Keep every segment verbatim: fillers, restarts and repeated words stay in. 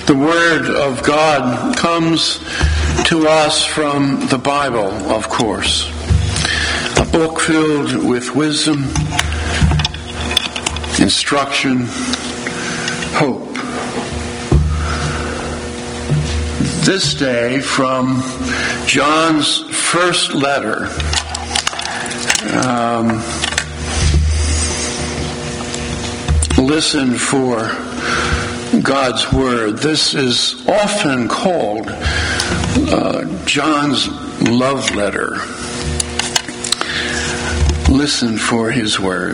The Word of God comes to us from the Bible, of course. A book filled with wisdom, instruction, hope. This day from John's first letter. Um, listen for God's Word. This is often called uh, John's love letter. Listen for his Word.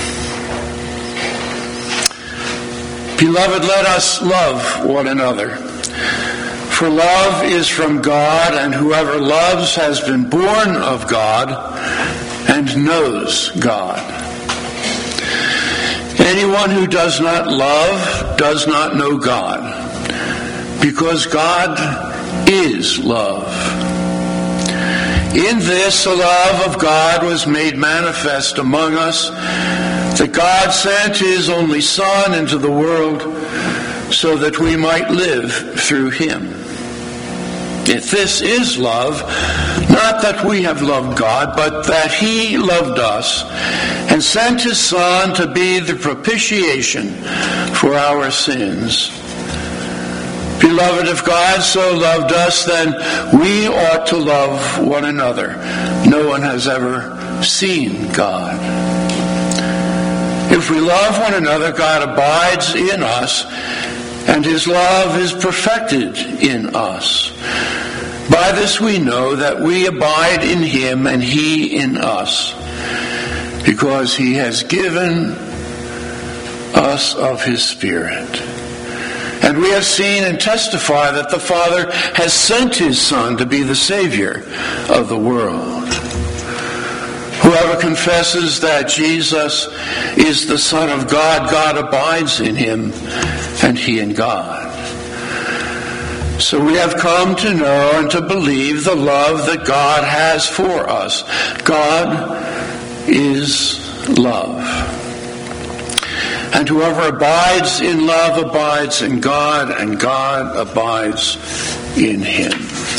Beloved, let us love one another. For love is from God, and whoever loves has been born of God and knows God. Anyone who does not love does not know God, because God is love. In this, the love of God was made manifest among us, that God sent his only Son into the world so that we might live through him. If this is love, not that we have loved God, but that he loved us and sent his Son to be the propitiation for our sins. Beloved, if God so loved us, then we ought to love one another. No one has ever seen God. If we love one another, God abides in us, and his love is perfected in us. By this we know that we abide in him and he in us, because he has given us of his Spirit. And we have seen and testify that the Father has sent his Son to be the Savior of the world. Whoever confesses that Jesus is the Son of God, God abides in him, and he in God. So we have come to know and to believe the love that God has for us. God is love. And whoever abides in love abides in God, and God abides in him.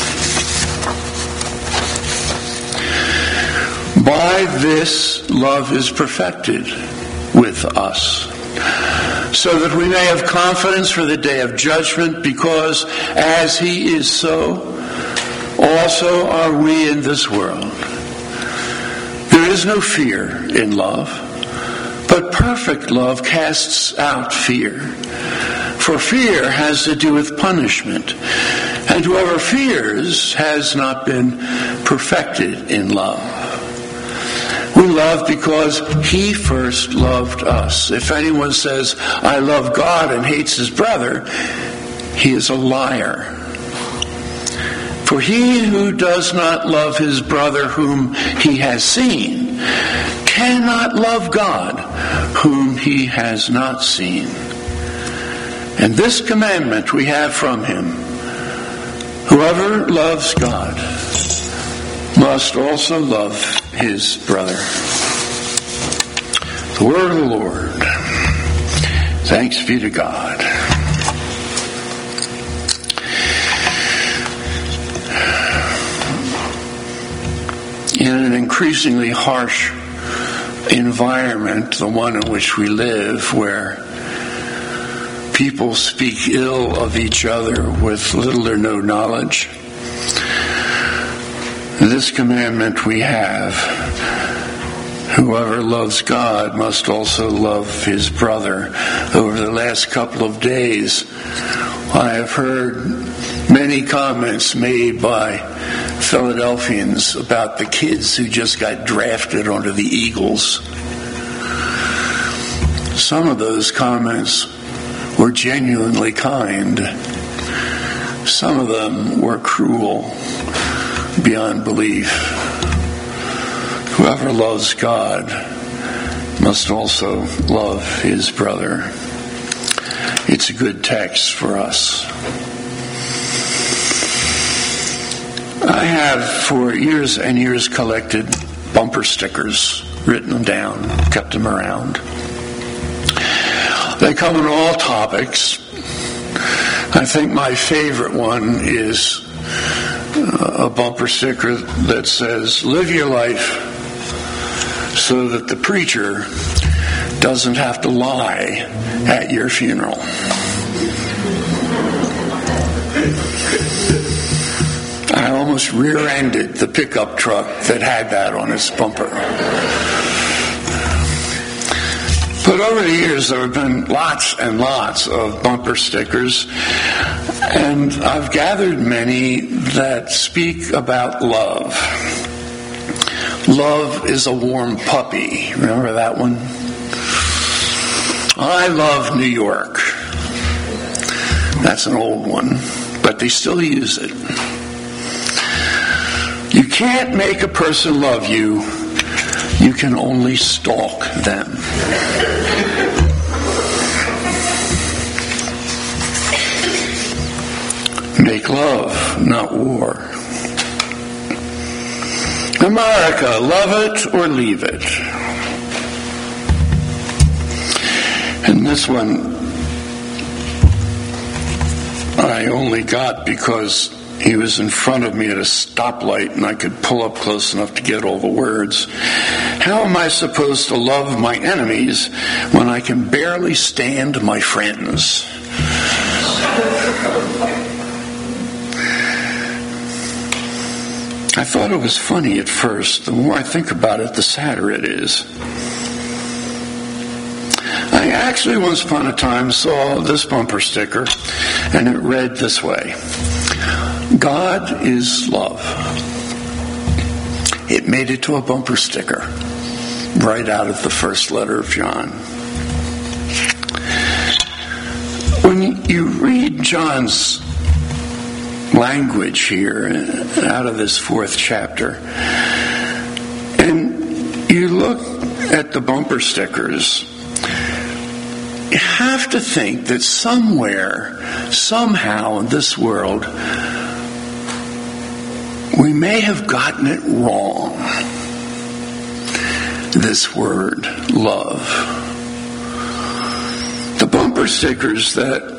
By this, love is perfected with us, so that we may have confidence for the day of judgment, because as he is so, also are we in this world. There is no fear in love, but perfect love casts out fear. For fear has to do with punishment, and whoever fears has not been perfected in love. We love because he first loved us. If anyone says, I love God, and hates his brother, he is a liar. For he who does not love his brother whom he has seen cannot love God whom he has not seen. And this commandment we have from him: whoever loves God must also love his brother. The word of the Lord. Thanks be to God. In an increasingly harsh environment, the one in which we live, where people speak ill of each other with little or no knowledge, this commandment we have: whoever loves God must also love his brother. Over the last couple of days, I have heard many comments made by Philadelphians about the kids who just got drafted onto the Eagles. Some of those comments were genuinely kind. Some of them were cruel beyond belief. Whoever loves God must also love his brother. It's a good text for us. I have for years and years collected bumper stickers, written them down, kept them around. They come in all topics. I think my favorite one is a bumper sticker that says, "Live your life so that the preacher doesn't have to lie at your funeral." I almost rear-ended the pickup truck that had that on its bumper. But over the years, there have been lots and lots of bumper stickers, and I've gathered many that speak about love. Love is a warm puppy. Remember that one? I love New York. That's an old one, but they still use it. You can't make a person love you. You can only stalk them. Make love, not war. America, love it or leave it. And this one I only got because he was in front of me at a stoplight and I could pull up close enough to get all the words. How am I supposed to love my enemies when I can barely stand my friends? I thought it was funny at first. The more I think about it, the sadder it is. I actually once upon a time saw this bumper sticker, and it read this way: God is love. It made it to a bumper sticker right out of the first letter of John. When you read John's language here out of this fourth chapter, and you look at the bumper stickers, you have to think that somewhere, somehow in this world, we may have gotten it wrong. This word, love. The bumper stickers that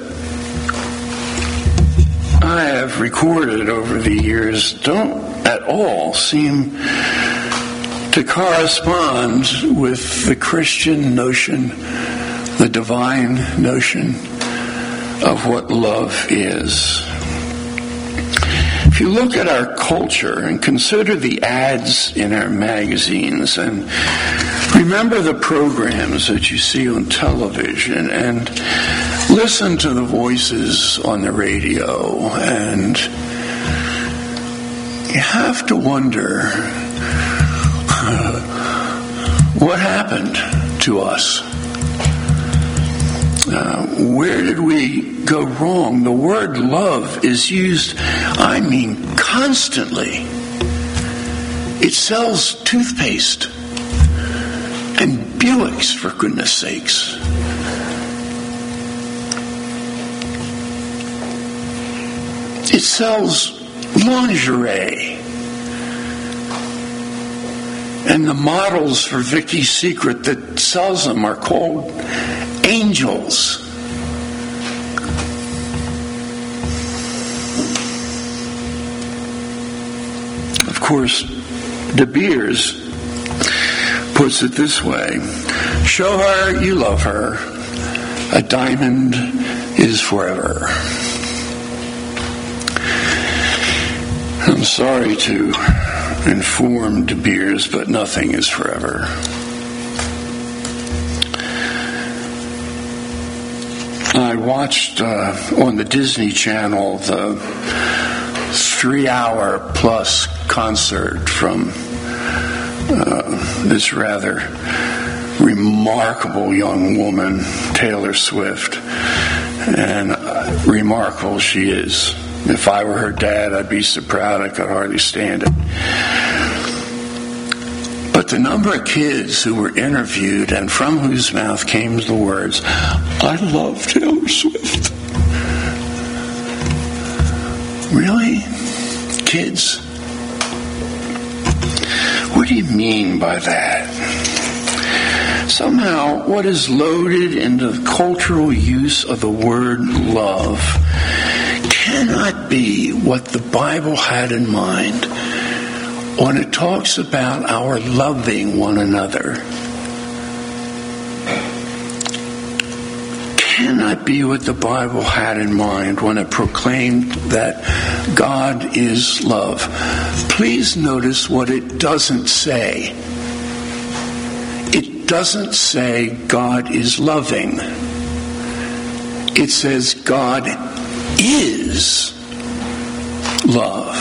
I have recorded over the years don't at all seem to correspond with the Christian notion, the divine notion of what love is. If you look at our culture and consider the ads in our magazines and remember the programs that you see on television and listen to the voices on the radio, and you have to wonder uh, what happened to us. Uh, where did we go wrong? The word love is used, I mean, constantly. It sells toothpaste and Buicks, for goodness sakes. It sells lingerie. And the models for Victoria's Secret that sells them are called angels. Of course, De Beers puts it this way: show her you love her. A diamond is forever. I'm sorry to inform De Beers, but nothing is forever. I watched uh, on the Disney Channel the three-hour plus concert from uh, this rather remarkable young woman, Taylor Swift, and uh, remarkable she is. If I were her dad, I'd be so proud I could hardly stand it. But the number of kids who were interviewed and from whose mouth came the words, "I love Taylor Swift." Really? Kids? What do you mean by that? Somehow, what is loaded into the cultural use of the word love cannot be what the Bible had in mind when it talks about our loving one another. Cannot be what the Bible had in mind when it proclaimed that God is love. Please notice what it doesn't say. It doesn't say God is loving. It says God is love.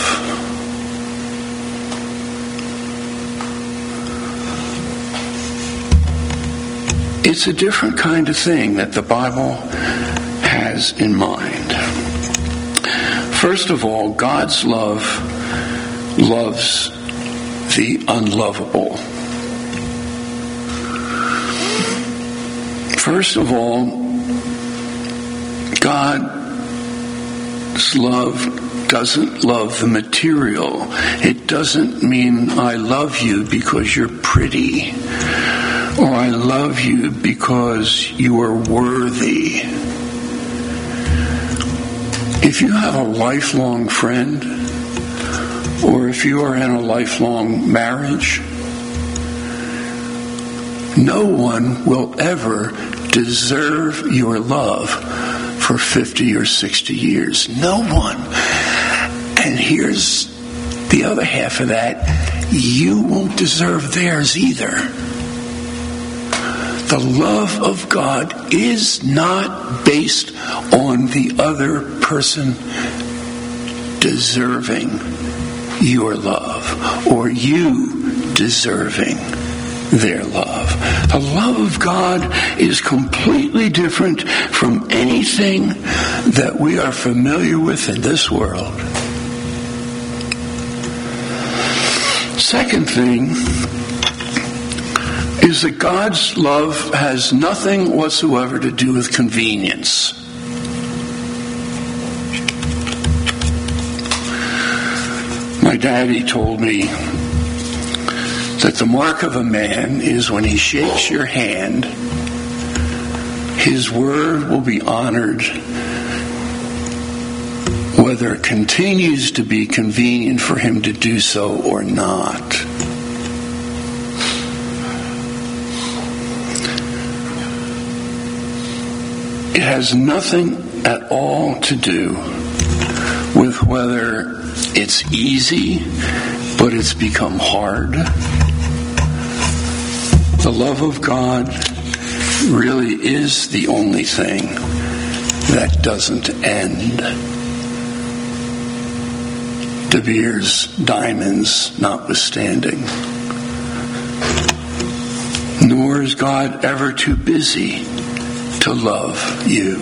It's a different kind of thing that the Bible has in mind. First of all, God's love loves the unlovable. First of all, God's love doesn't love the material. It doesn't mean I love you because you're pretty, or I love you because you are worthy. If you have a lifelong friend, or if you are in a lifelong marriage, no one will ever deserve your love for fifty or sixty years. No one. And here's the other half of that. You won't deserve theirs either. The love of God is not based on the other person deserving your love or you deserving their love. The love of God is completely different from anything that we are familiar with in this world. Second thing is that God's love has nothing whatsoever to do with convenience. My daddy told me that the mark of a man is when he shakes your hand, his word will be honored, whether it continues to be convenient for him to do so or not. It has nothing at all to do with whether it's easy, but it's become hard. The love of God really is the only thing that doesn't end. De Beers diamonds notwithstanding. Nor is God ever too busy to love you.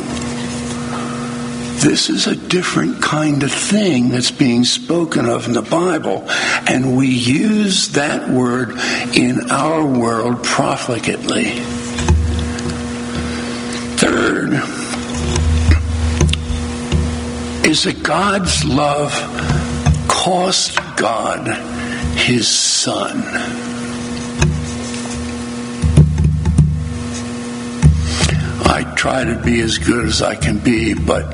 This is a different kind of thing that's being spoken of in the Bible, and we use that word in our world profligately. Third is that God's love cost God his Son. I try to be as good as I can be, but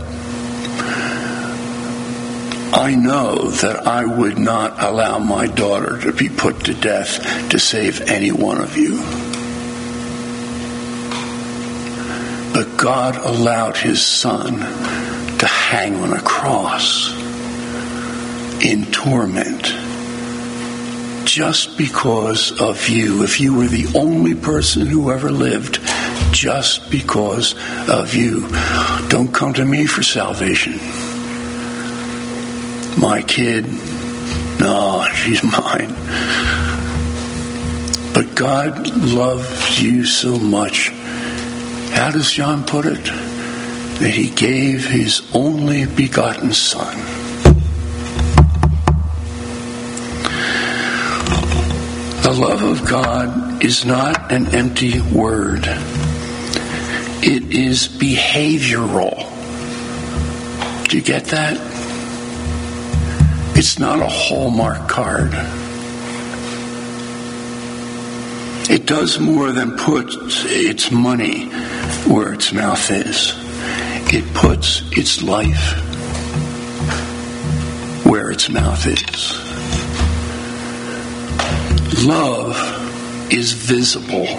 I know that I would not allow my daughter to be put to death to save any one of you. But God allowed his Son to hang on a cross in torment just because of you. If you were the only person who ever lived, just because of you. Don't come to me for salvation. My kid, no, she's mine. But God loves you so much. How does John put it? That he gave his only begotten Son. The love of God is not an empty word. It is behavioral. Do you get that? It's not a Hallmark card. It does more than put its money where its mouth is. It puts its life its mouth is. Love is visible.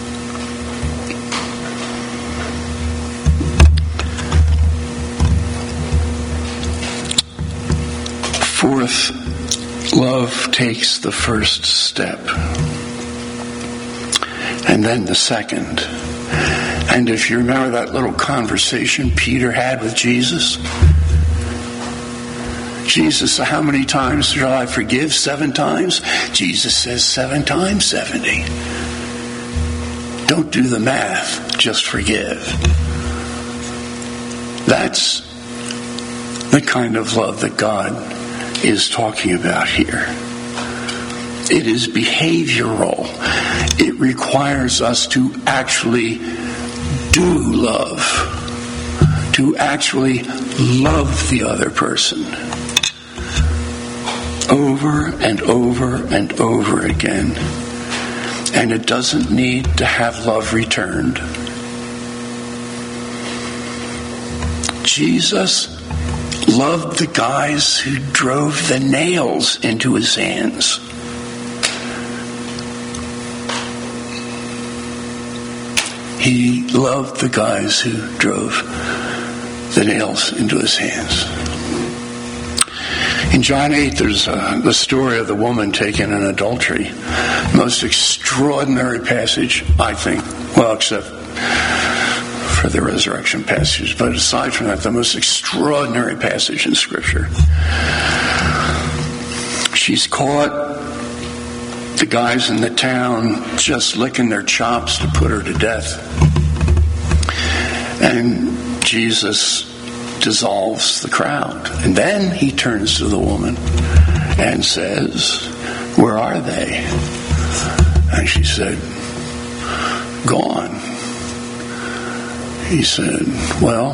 Fourth, love takes the first step, and then the second. And if you remember that little conversation Peter had with Jesus, Jesus said, how many times shall I forgive? Seven times? Jesus says seven times seventy. Don't do the math, just forgive. That's the kind of love that God is talking about here. It is behavioral. It requires us to actually do love, to actually love the other person over and over and over again. And it doesn't need to have love returned. Jesus loved the guys who drove the nails into his hands. He loved the guys who drove the nails into his hands. In John eight, there's uh, the story of the woman taken in adultery. Most extraordinary passage, I think. Well, except for the resurrection passage. But aside from that, the most extraordinary passage in Scripture. She's caught. The guys in the town just licking their chops to put her to death. And Jesus dissolves the crowd. And then he turns to the woman and says, where are they? And she said, gone. He said, well,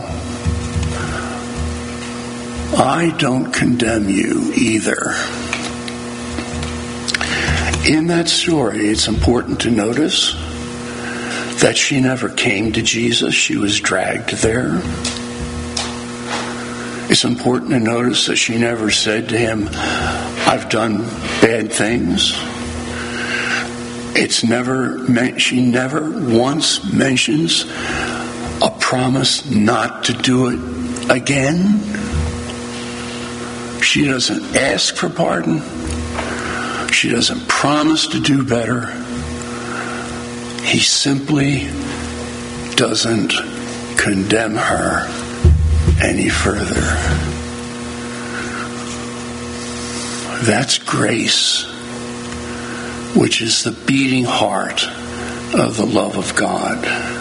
I don't condemn you either. In that story, it's important to notice that she never came to Jesus. She was dragged there. It's important to notice that she never said to him, I've done bad things. It's never, she never once mentions a promise not to do it again. She doesn't ask for pardon. She doesn't promise to do better. He simply doesn't condemn her any further. That's grace, which is the beating heart of the love of God.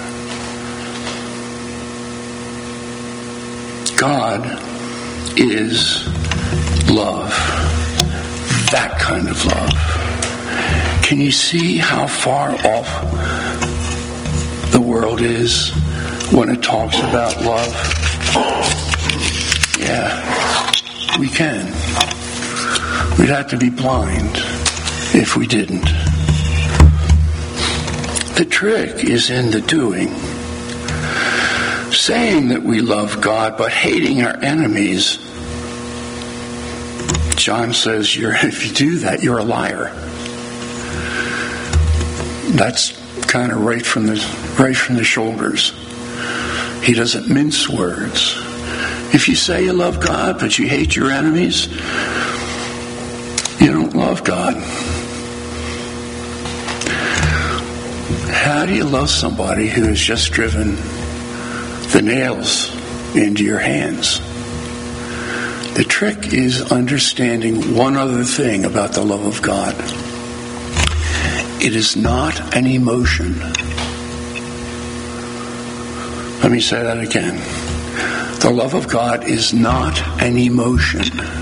God is love. That kind of love. Can you see how far off the world is when it talks about love? Yeah, we can. We'd have to be blind if we didn't. The trick is in the doing. Saying that we love God but hating our enemies, John says, you're, if you do that, you're a liar. That's kind of right from the right from the shoulders. He doesn't mince words. If you say you love God but you hate your enemies, you don't love God. How do you love somebody who has just driven the nails into your hands? The trick is understanding one other thing about the love of God. It is not an emotion. Let me say that again. The love of God is not an emotion.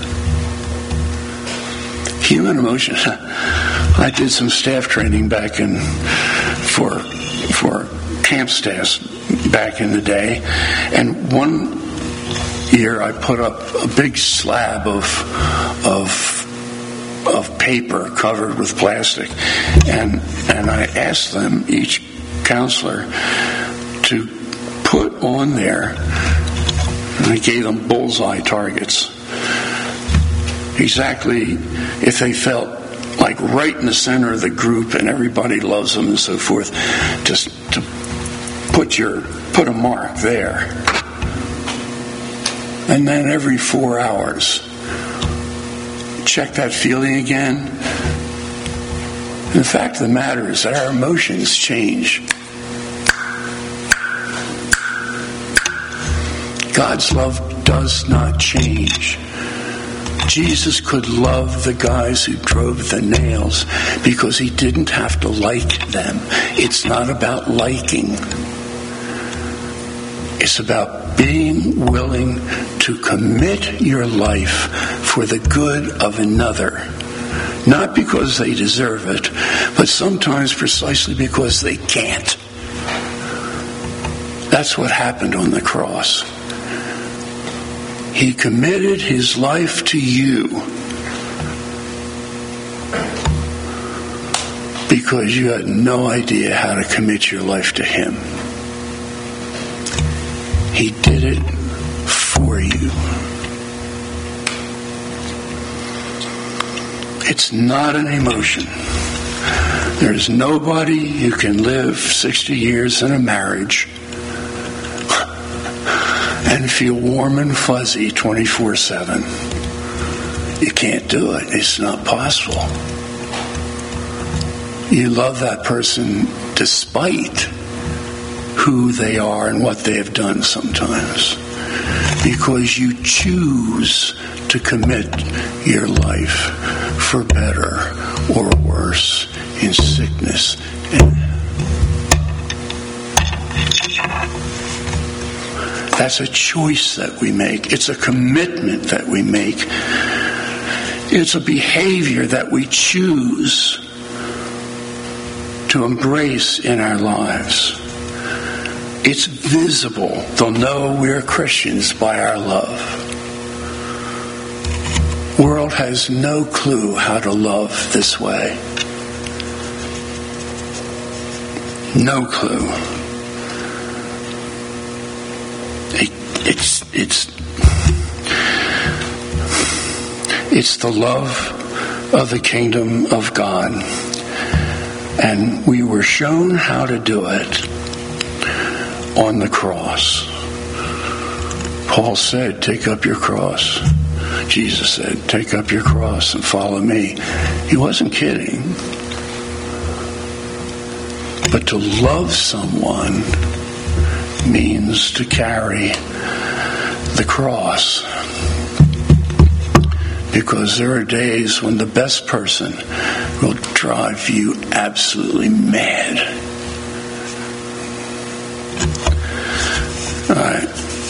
Human emotion. I did some staff training back in for for camp staffs back in the day, and one year I put up a big slab of of of paper covered with plastic, and and I asked them, each counselor, to put on there, and I gave them bullseye targets, exactly if they felt like right in the center of the group and everybody loves them and so forth, just to put your put a mark there. And then every four hours, check that feeling again. And the fact of the matter is that our emotions change. God's love does not change. Jesus could love the guys who drove the nails because he didn't have to like them. It's not about liking. It's about being willing to commit your life for the good of another. Not because they deserve it, but sometimes precisely because they can't. That's what happened on the cross. He committed his life to you because you had no idea how to commit your life to him. He did it for you. It's not an emotion. There's nobody who can live sixty years in a marriage and feel warm and fuzzy twenty-four seven. You can't do it. It's not possible. You love that person despite who they are and what they have done sometimes, because you choose to commit your life for better or worse, in sickness and that's a choice that we make. It's a commitment that we make. It's a behavior that we choose to embrace in our lives. It's visible. They'll know we're Christians by our love. The world has no clue how to love this way. No clue. It's it's it's the love of the kingdom of God, and we were shown how to do it on the cross. Paul said, "Take up your cross." Jesus said, "Take up your cross and follow me." He wasn't kidding. But to love someone means to carry the cross, because there are days when the best person will drive you absolutely mad. All right.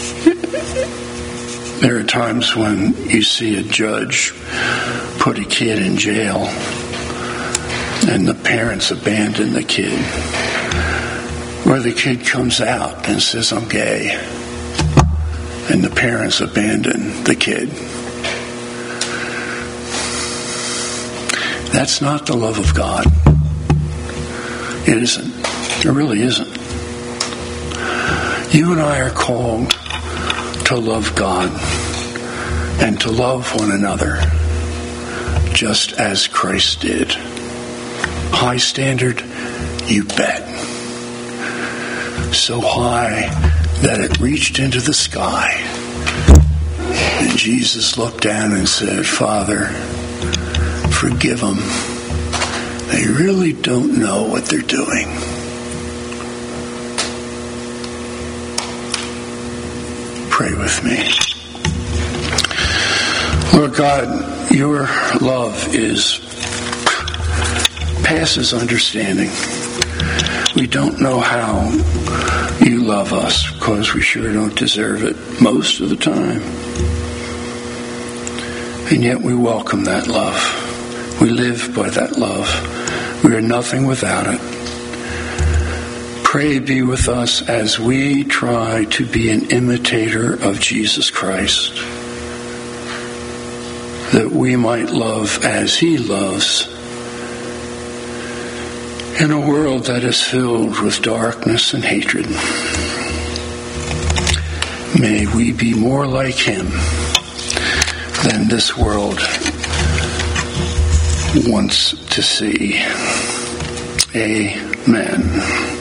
There are times when you see a judge put a kid in jail and the parents abandon the kid, or the kid comes out and says, "I'm gay," and the parents abandon the kid. That's not the love of God. It isn't. It really isn't. You and I are called to love God and to love one another just as Christ did. High standard? You bet. So high that it reached into the sky. And Jesus looked down and said, "Father, forgive them. They really don't know what they're doing." Pray with me. Lord God, your love is passes understanding. We don't know how you love us because we sure don't deserve it most of the time. And yet we welcome that love. We live by that love. We are nothing without it. Pray be with us as we try to be an imitator of Jesus Christ, that we might love as he loves in a world that is filled with darkness and hatred. May we be more like him than this world wants to see. Amen.